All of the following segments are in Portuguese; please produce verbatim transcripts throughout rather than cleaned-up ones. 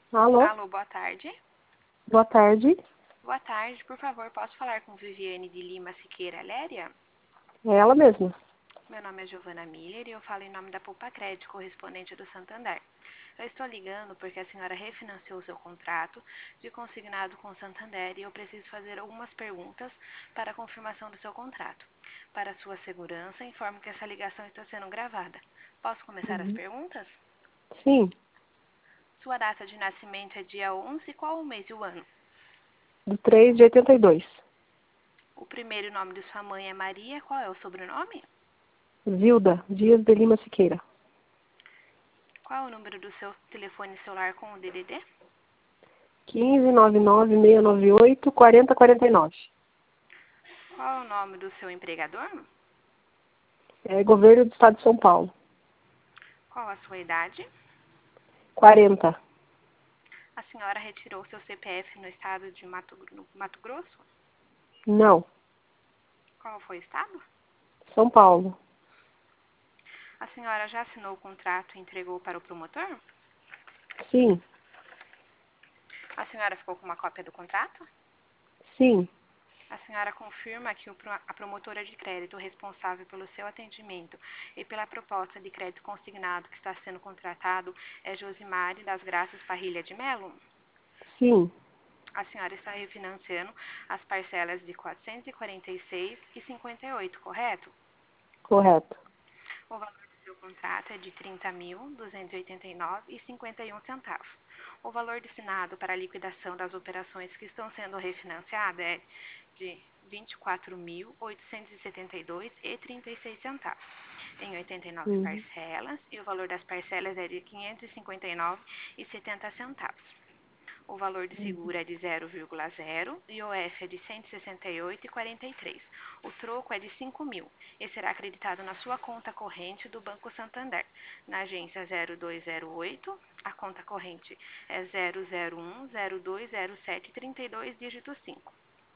Alô? Alô, boa tarde. Boa tarde. Boa tarde, por favor, posso falar com Viviane de Lima Siqueira Léria? É ela mesma. Meu nome é Giovana Miller e eu falo em nome da Poupa Crédito, correspondente do Santander. Eu estou ligando porque a senhora refinanciou seu contrato de consignado com o Santander e eu preciso fazer algumas perguntas para a confirmação do seu contrato. Para sua segurança, informo que essa ligação está sendo gravada. Posso começar as Uhum. perguntas? Sim, Sua data de nascimento é dia onze, qual o mês e o ano? do três de oitenta e dois. O primeiro nome de sua mãe é Maria, qual é o sobrenome? Zilda Dias de Lima Siqueira. Qual é o número do seu telefone celular com o D D D? quinze, nove nove, seis nove oito, quarenta, quarenta e nove. Qual é o nome do seu empregador? É Governo do Estado de São Paulo. Qual a sua idade? quarenta. A senhora retirou seu C P F no estado de Mato, no Mato Grosso? Não, Qual foi o estado? São Paulo. A senhora já assinou o contrato e entregou para o promotor? Sim, A senhora ficou com uma cópia do contrato? sim, A senhora confirma que o pro- a promotora de crédito responsável pelo seu atendimento e pela proposta de crédito consignado que está sendo contratado é Josimari das Graças Parrilha de Melo? sim, A senhora está refinanciando as parcelas de quatrocentos e quarenta e seis reais e cinquenta e oito, correto? correto. O valor do seu contrato é de trinta mil, duzentos e oitenta e nove reais e cinquenta e um centavos. O valor destinado para a liquidação das operações que estão sendo refinanciadas é de vinte e quatro mil, oitocentos e setenta e dois reais e trinta e seis centavos, em oitenta e nove Uhum. parcelas, e o valor das parcelas é de quinhentos e cinquenta e nove reais e setenta centavos. O valor de seguro é de zero vírgula zero, I O F é de cento e sessenta e oito reais e quarenta e três centavos. O troco é de cinco mil e será acreditado na sua conta corrente do Banco Santander, na agência zero dois zero oito, a conta corrente é zero zero um, zero dois zero sete, trinta e dois, dígito cinco.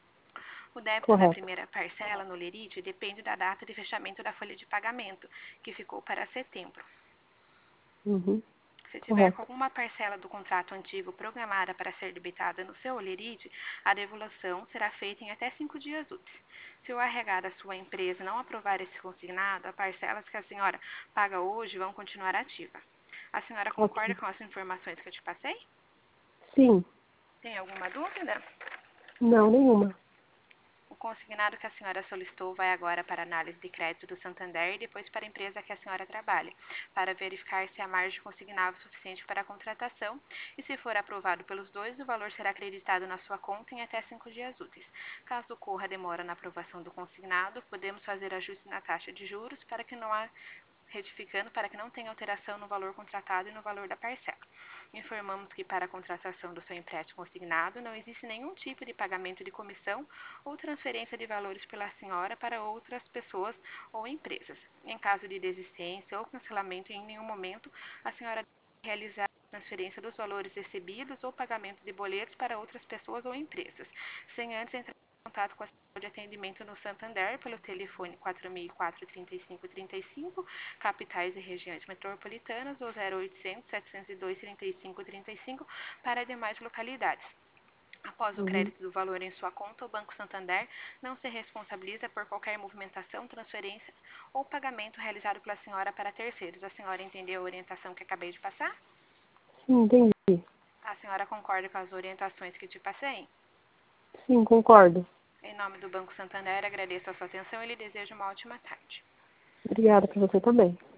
O débito da Correto. primeira parcela no Lerite depende da data de fechamento da folha de pagamento, que ficou para setembro. Uhum. Se tiver com Correto. alguma parcela do contrato antigo programada para ser debitada no seu Olerite, a devolução será feita em até cinco dias úteis. Se o R H da sua empresa não aprovar esse consignado, as parcelas que a senhora paga hoje vão continuar ativas. A senhora concorda Ok. com as informações que eu te passei? Sim. Tem alguma dúvida? Não, nenhuma. O consignado que a senhora solicitou vai agora para a análise de crédito do Santander e depois para a empresa que a senhora trabalha, para verificar se a margem consignável é suficiente para a contratação e, se for aprovado pelos dois, o valor será acreditado na sua conta em até cinco dias úteis. Caso ocorra demora na aprovação do consignado, podemos fazer ajuste na taxa de juros para que não há retificando para que não tenha alteração no valor contratado e no valor da parcela. Informamos que para a contratação do seu empréstimo consignado não existe nenhum tipo de pagamento de comissão ou transferência de valores pela senhora para outras pessoas ou empresas. Em caso de desistência ou cancelamento em nenhum momento, a senhora deve realizar a transferência dos valores recebidos ou pagamento de boletos para outras pessoas ou empresas, sem antes entrar em contato com a central de atendimento no Santander pelo telefone quatro mil e quatro, trinta e cinco, trinta e cinco, capitais e regiões metropolitanas, ou zero oitocentos, setecentos e dois, trinta e cinco, trinta e cinco para demais localidades. Após o Uhum. crédito do valor em sua conta, o Banco Santander não se responsabiliza por qualquer movimentação, transferência ou pagamento realizado pela senhora para terceiros. A senhora entendeu a orientação que acabei de passar? Sim, entendi. A senhora concorda com as orientações que te passei? Sim, concordo. Em nome do Banco Santander, agradeço a sua atenção e lhe desejo uma ótima tarde. Obrigada para você também.